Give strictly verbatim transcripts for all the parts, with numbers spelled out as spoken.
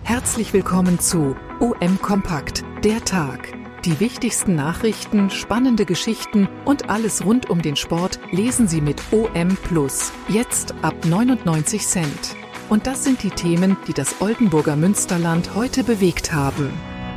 Herzlich willkommen zu O M Kompakt, der Tag. Die wichtigsten Nachrichten, spannende Geschichten und alles rund um den Sport lesen Sie mit O M Plus, jetzt ab neunundneunzig Cent. Und das sind die Themen, die das Oldenburger Münsterland heute bewegt haben.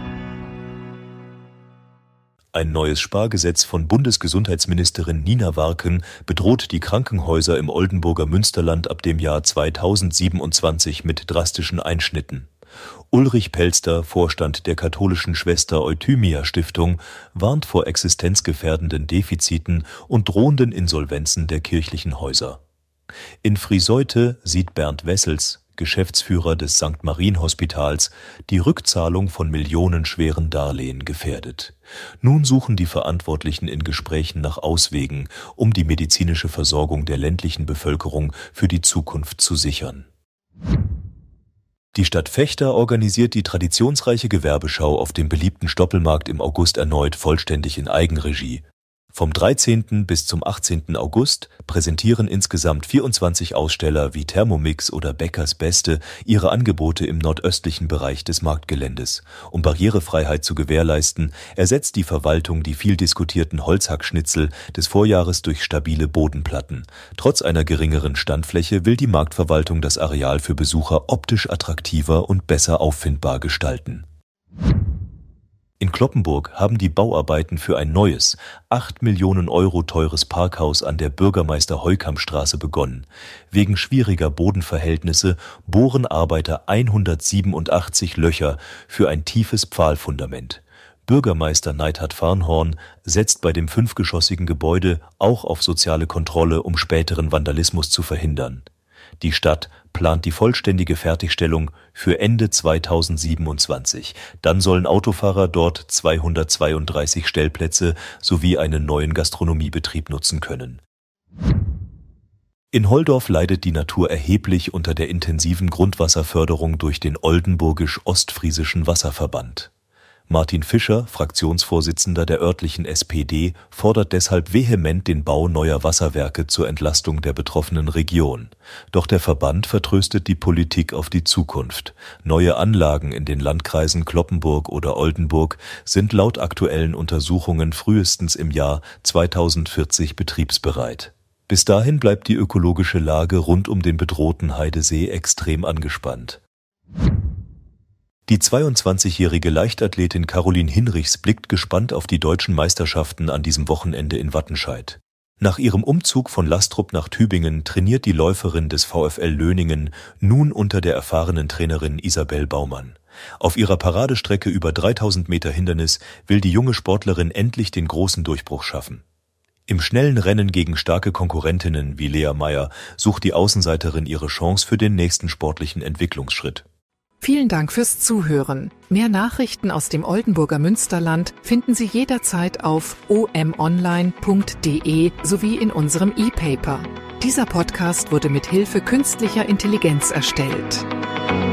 Ein neues Spargesetz von Bundesgesundheitsministerin Nina Warken bedroht die Krankenhäuser im Oldenburger Münsterland ab dem Jahr zweitausendsiebenundzwanzig mit drastischen Einschnitten. Ulrich Pelster, Vorstand der katholischen Schwester Euthymia Stiftung, warnt vor existenzgefährdenden Defiziten und drohenden Insolvenzen der kirchlichen Häuser. In Friseute sieht Bernd Wessels, Geschäftsführer des Sankt Marien Hospitals, die Rückzahlung von millionenschweren Darlehen gefährdet. Nun suchen die Verantwortlichen in Gesprächen nach Auswegen, um die medizinische Versorgung der ländlichen Bevölkerung für die Zukunft zu sichern. Die Stadt Vechta organisiert die traditionsreiche Gewerbeschau auf dem beliebten Stoppelmarkt im August erneut vollständig in Eigenregie. Vom dreizehnten bis zum achtzehnten August präsentieren insgesamt vierundzwanzig Aussteller wie Thermomix oder Bäckers Beste ihre Angebote im nordöstlichen Bereich des Marktgeländes. Um Barrierefreiheit zu gewährleisten, ersetzt die Verwaltung die viel diskutierten Holzhackschnitzel des Vorjahres durch stabile Bodenplatten. Trotz einer geringeren Standfläche will die Marktverwaltung das Areal für Besucher optisch attraktiver und besser auffindbar gestalten. In Cloppenburg haben die Bauarbeiten für ein neues, acht Millionen Euro teures Parkhaus an der Bürgermeister-Heukamp-Straße begonnen. Wegen schwieriger Bodenverhältnisse bohren Arbeiter hundertsiebenundachtzig Löcher für ein tiefes Pfahlfundament. Bürgermeister Neidhard Farnhorn setzt bei dem fünfgeschossigen Gebäude auch auf soziale Kontrolle, um späteren Vandalismus zu verhindern. Die Stadt plant die vollständige Fertigstellung für Ende zweitausendsiebenundzwanzig. Dann sollen Autofahrer dort zweihundertzweiunddreißig Stellplätze sowie einen neuen Gastronomiebetrieb nutzen können. In Holdorf leidet die Natur erheblich unter der intensiven Grundwasserförderung durch den Oldenburgisch-Ostfriesischen Wasserverband. Martin Fischer, Fraktionsvorsitzender der örtlichen S P D, fordert deshalb vehement den Bau neuer Wasserwerke zur Entlastung der betroffenen Region. Doch der Verband vertröstet die Politik auf die Zukunft. Neue Anlagen in den Landkreisen Cloppenburg oder Oldenburg sind laut aktuellen Untersuchungen frühestens im Jahr zweitausendvierzig betriebsbereit. Bis dahin bleibt die ökologische Lage rund um den bedrohten Heidesee extrem angespannt. Die zweiundzwanzigjährige Leichtathletin Caroline Hinrichs blickt gespannt auf die deutschen Meisterschaften an diesem Wochenende in Wattenscheid. Nach ihrem Umzug von Lastrup nach Tübingen trainiert die Läuferin des VfL Löningen nun unter der erfahrenen Trainerin Isabel Baumann. Auf ihrer Paradestrecke über dreitausend Meter Hindernis will die junge Sportlerin endlich den großen Durchbruch schaffen. Im schnellen Rennen gegen starke Konkurrentinnen wie Lea Meyer sucht die Außenseiterin ihre Chance für den nächsten sportlichen Entwicklungsschritt. Vielen Dank fürs Zuhören. Mehr Nachrichten aus dem Oldenburger Münsterland finden Sie jederzeit auf o m online punkt d e sowie in unserem E-Paper. Dieser Podcast wurde mit Hilfe künstlicher Intelligenz erstellt.